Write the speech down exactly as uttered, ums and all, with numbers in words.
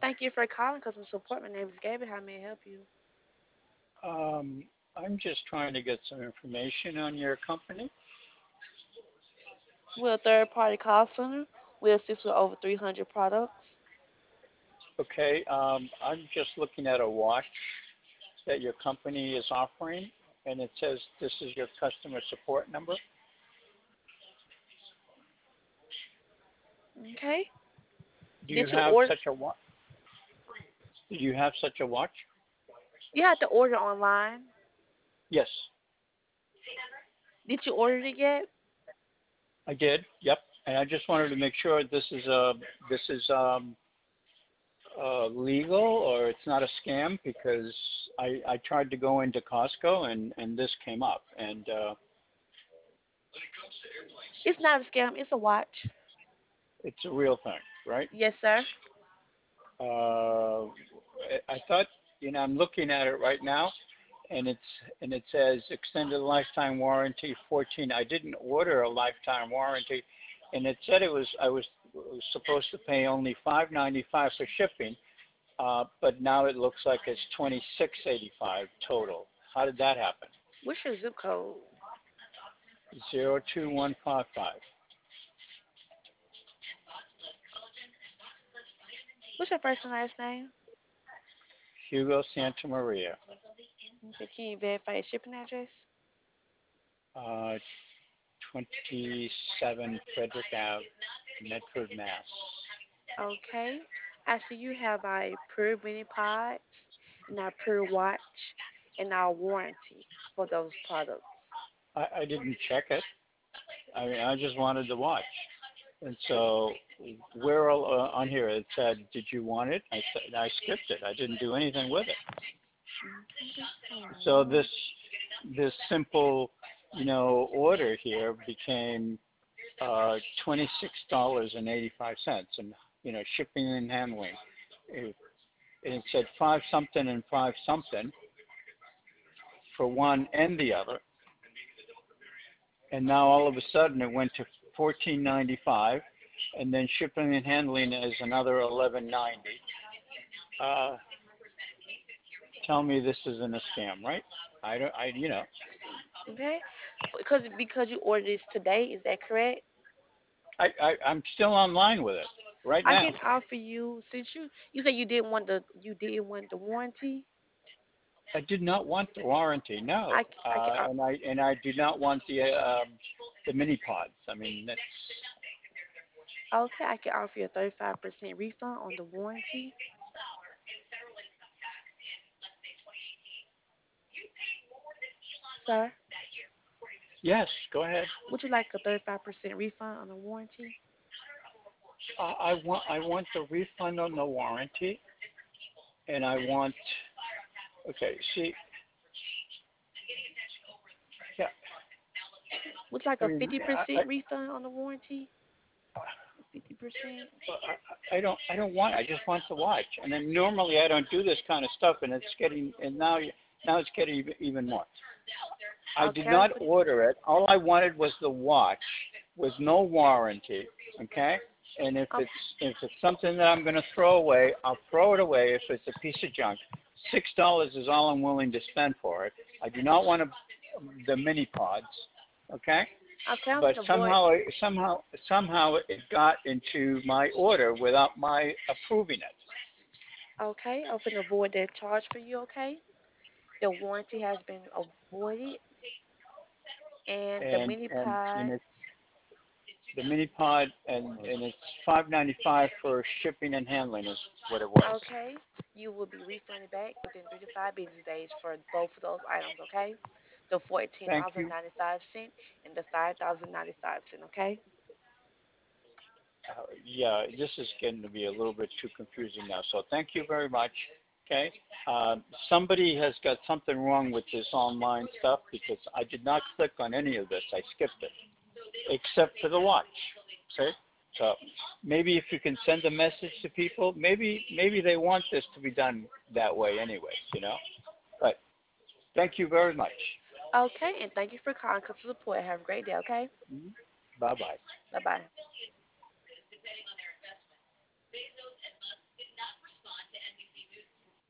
Thank you for calling customer support. My name is Gabby. How may I help you? Um, I'm just trying to get some information on your company. We're a third party call center. We assist with over three hundred products. Okay, um, I'm just looking at a watch that your company is offering, and it says this is your customer support number. Okay. Do Did you you have order? such a watch? Do you have such a watch? You had to order online. Yes, Did you order it yet? I did. Yep. And I just wanted to make sure this is a this is um, uh, legal or it's not a scam because I I tried to go into Costco and and this came up and uh, It's not a scam. It's a watch. it's a real thing, right? Yes, sir. Uh, I thought, you know, I'm looking at it right now, and it's and it says extended lifetime warranty fourteen. I didn't order a lifetime warranty, and it said it was I was, was supposed to pay only five ninety five for shipping, uh, but now it looks like it's twenty six eighty five total. How did that happen? What's your zip code? Zero two one five five. What's your first and last name? Hugo Santa Maria, Okay, can you verify your shipping address? uh, twenty seven Frederick Ave, Medford, Mass. Okay. I see you have a Pure Mini Pod and our Pure Watch and our warranty for those products. I, I didn't check it. I mean, I just wanted to watch. And so, where uh, on here it said, "Did you want it?" I said, I skipped it. I didn't do anything with it. Okay, hold on So one. this this simple, you know, order here became uh, twenty six dollars and eighty five cents, and you know, shipping and handling. It, it said five something and five something for one and the other, and now all of a sudden it went to fourteen ninety five, and then shipping and handling is another eleven ninety. Uh, tell me this isn't a scam, right? I don't, I, you know, Okay? Because because you ordered this today, is that correct? I, I, I'm still online with it right I now. can offer you since you you said you didn't want the you didn't want the warranty. I did not want the warranty, no, I c- I can uh, and I and I do not want the um, the mini pods. I mean, that's o- okay, I can offer you a thirty-five percent refund on the warranty. Sir, yes. Go ahead. would you like a thirty-five percent refund on the warranty? I, I want I want the refund on the warranty, and I want. Okay, see, yeah, Would you like I a mean, fifty I, percent refund on the warranty? fifty percent? I, I don't I don't want. I just want to watch. And then normally I don't do this kind of stuff, and it's getting and now now it's getting even even more. I did Okay, I'm not put, order it. All I wanted was the watch with no warranty. Okay. And if um, it's if it's something that I'm going to throw away, I'll throw it away. If it's a piece of junk, six dollars is all I'm willing to spend for it. I do not want to, the mini pods. Okay. okay, I'm But gonna avoid. somehow somehow somehow it got into my order without my approving it. Okay, I'm gonna avoid that charge for you. Okay, the warranty has been avoided, and the And mini and pod. and it's the mini pod and and it's five ninety five for shipping and handling is what it was. Okay, you will be refunded back within three to five business days for both of those items. Okay, the fourteen Thank dollars and you. ninety five cent and the five thousand ninety five cent. Okay. Uh, yeah, this is getting to be a little bit too confusing now. So thank you very much. Okay. Uh, somebody has got something wrong with this online stuff because I did not click on any of this. I skipped it, except for the watch. See? So maybe if you can send a message to people, maybe maybe they want this to be done that way anyways, you know. But thank you very much. Okay, and thank you for calling customer support. Have a great day. Okay. Bye bye. Bye bye.